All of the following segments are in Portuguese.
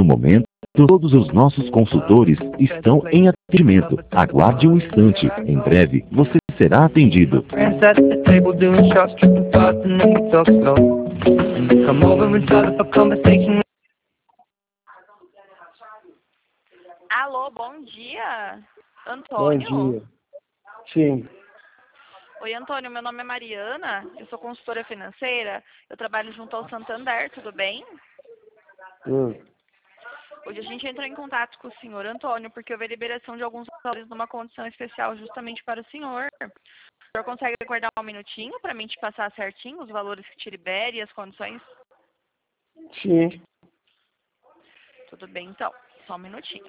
momento, todos os nossos consultores estão em atendimento. Aguarde um instante. Em breve, você será atendido. Alô, bom dia, Bom Antônio? dia. Sim. Oi, Antônio, meu nome é Mariana, eu sou consultora financeira, eu trabalho junto ao Santander, tudo bem? Hoje a gente entrou em contato com o senhor Antônio, porque houve a liberação de alguns valores numa condição especial justamente para o senhor. O senhor consegue aguardar um minutinho para mim te passar certinho os valores que te libere e as condições? Sim. Tudo bem, então. Só um minutinho.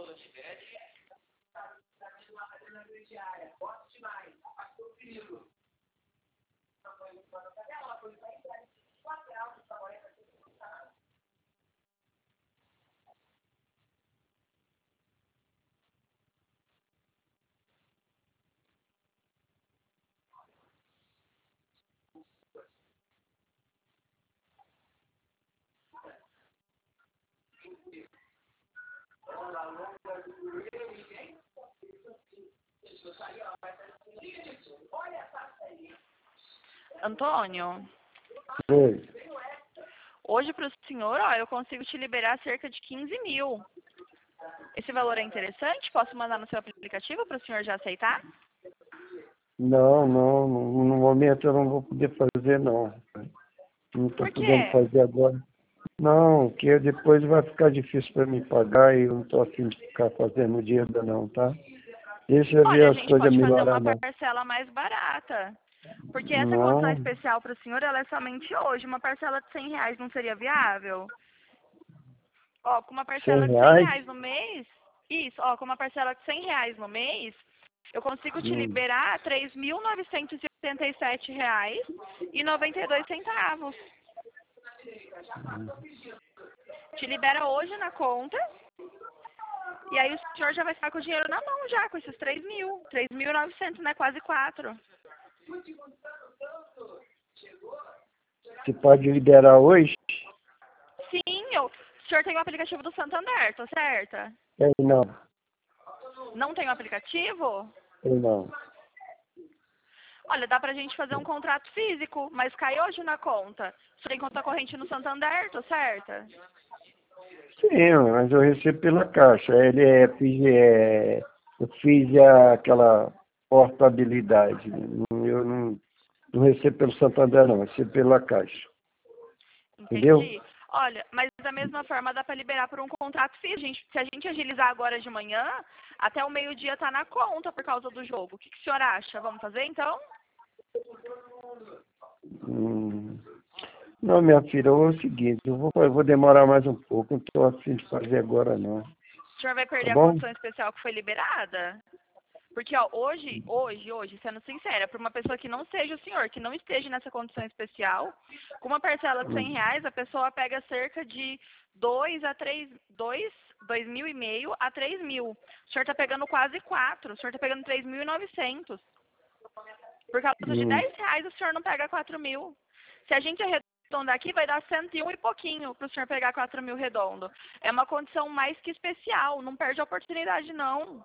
Antônio, Oi. hoje para o senhor, ó, eu consigo te liberar cerca de 15 mil. Esse valor é interessante? Posso mandar no seu aplicativo para o senhor já aceitar? Não, no momento eu não vou poder fazer, não. Não estou Por podendo quê? fazer agora. Não, que depois vai ficar difícil para mim pagar e eu não estou afim de ficar fazendo dinheiro não, tá? Deixa eu Olha, ver a as gente coisas pode fazer melhorar uma mais. parcela mais barata. Porque essa condição Não, especial para o senhor, ela é somente hoje. Uma parcela de 100 reais não seria viável? Ó, com uma parcela de 100 R$ 100? reais no mês, isso, ó, com uma parcela de 100 reais no mês, eu consigo te Hum. liberar R$ 3.987,92. Te libera hoje na conta, e aí o senhor já vai ficar com o dinheiro na mão já, com esses 3 mil. 3.900, né? Quase 4. Você pode liberar hoje? Sim, o senhor tem o aplicativo do Santander, tô certa? Não, Não tem o aplicativo? não. Olha, dá pra gente fazer um contrato físico, mas cai hoje na conta. Você tem conta corrente no Santander, tô certa? Sim, mas eu recebo pela caixa. Eu fiz aquela portabilidade. Eu não recebo pelo Santander, não. Eu recebo pela caixa. Entendeu? Entendi. Olha, mas da mesma forma dá pra liberar por um contrato físico. Se a gente agilizar agora de manhã, até o meio-dia tá na conta por causa do jogo. O que o senhor acha? Vamos fazer então? Hum. Não, minha filha, é o seguinte, eu vou demorar mais um pouco, não estou afim de fazer agora, não. O senhor vai Tá perder a bom? condição especial que foi liberada? Porque, ó, hoje, sendo sincera, para uma pessoa que não seja o senhor, que não esteja nessa condição especial, com uma parcela de 100 reais, a pessoa pega cerca de 2.500 a 3 mil. O senhor tá pegando quase 4, o senhor tá pegando 3.900. Por causa de Hum. 10 reais, o senhor não pega 4 mil. Se a gente arredondar aqui, vai dar 101 e pouquinho para o senhor pegar 4 mil redondo. É uma condição mais que especial, não perde a oportunidade, não.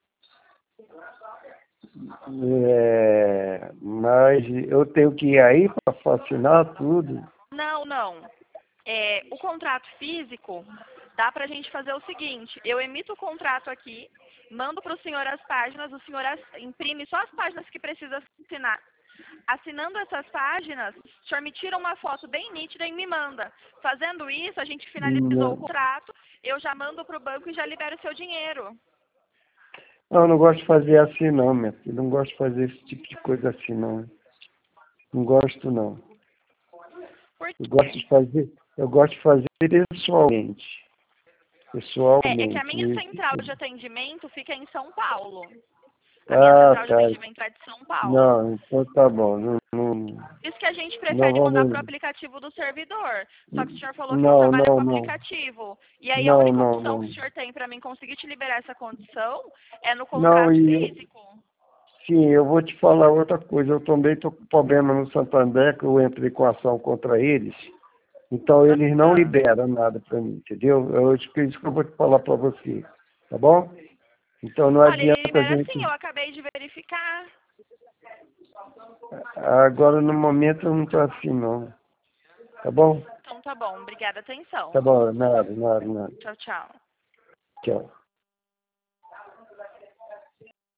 Mas eu tenho que ir aí para assinar tudo. Não, não. O contrato físico, dá pra gente fazer o seguinte, eu emito o contrato aqui, mando para o senhor as páginas, o senhor imprime só as páginas que precisa assinar. Assinando essas páginas, o senhor me tira uma foto bem nítida e me manda. Fazendo isso, a gente finalizou o Não, contrato, eu já mando para o banco e já libero o seu dinheiro. eu não gosto de fazer assim, não, minha filha. Não gosto de fazer esse tipo de coisa assim, não. Não gosto, não. Por Eu gosto quê? de fazer, eu gosto de fazer pessoalmente. É que a Pessoalmente. minha central de atendimento fica em São Paulo. A minha Ah, central de tá. atendimento é de São Paulo. Não, então tá bom. Isso que a gente Não prefere mandar para o vamos. aplicativo do servidor. Só que o senhor falou que não Não, trabalha não, com não. aplicativo. E aí a Não, única não, opção que não. o senhor tem para mim conseguir te liberar essa condição é no Não, contrato físico. sim, eu vou te falar outra coisa. Eu também estou com problema no Santander, que eu entrei com ação contra eles. Então, eles não liberam nada para mim, entendeu? É isso que eu vou te falar para você, tá bom? Então, não Olha, ele adianta a libera gente... sim, eu acabei de verificar. Agora, no momento, eu não estou assim, não. Tá bom? Então tá bom, obrigada, atenção. Tá bom, nada. Tchau, tchau. Tchau.